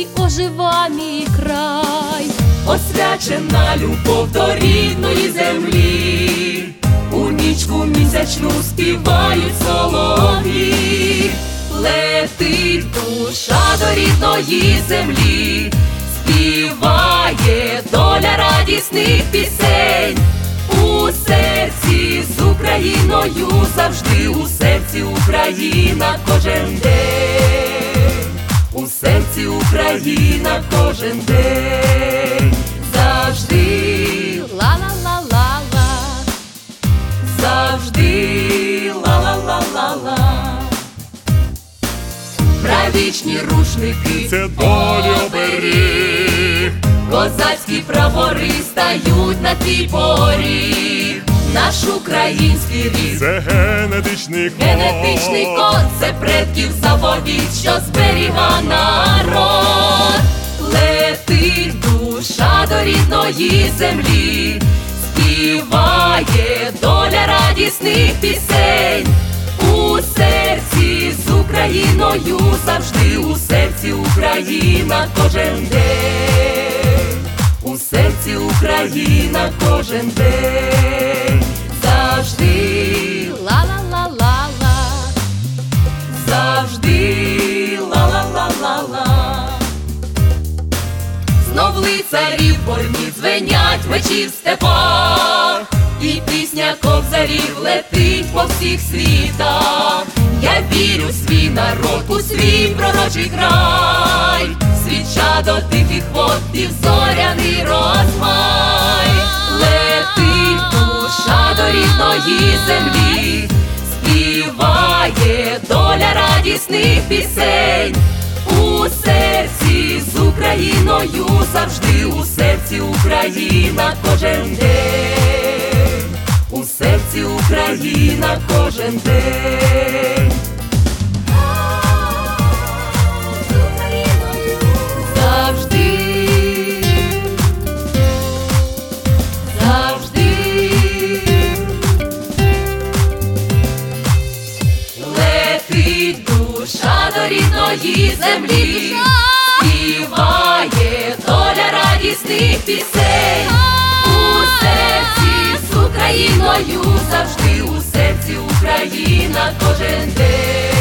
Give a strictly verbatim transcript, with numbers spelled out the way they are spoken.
і ожива мій край. Освячена любов до рідної землі, у нічку місячну співають солов'ї. Летить душа до рідної землі, співає доля радісних пісень. У серці з Україною завжди, у серці Україна кожен день, у серці Україна кожен день, завжди ла-ла-ла-ла-ла, завжди ла-ла-ла-ла-ла. Правічні рушники це долі оберіг, козацькі прапори стають на твій поріг. Наш український рід це генетичний код, генетичний код, це предків заповідь, що зберіга народ. Летить душа до рідної землі, співає доля радісних пісень. У серці з Україною завжди, у серці Україна кожен день, у серці Україна кожен день, завжди ла-ла-ла-ла-ла, завжди ла-ла-ла-ла-ла. Знов лицарів борні дзвенять мечі в степах, і пісня кобзарів летить по всіх світах. Я вірю в свій народ, у свій пророчий край, свіча до тихих вод і в зоряний розмай. Летить душа до рідної землі, співає доля радісних пісень. У серці з Україною завжди, у серці Україна кожен день, у серці Україна кожен день. Завжди, завжди летить душа до рідної землі, співає доля радісних пісень. У серці з Україною завжди, у серці Україна кожен день.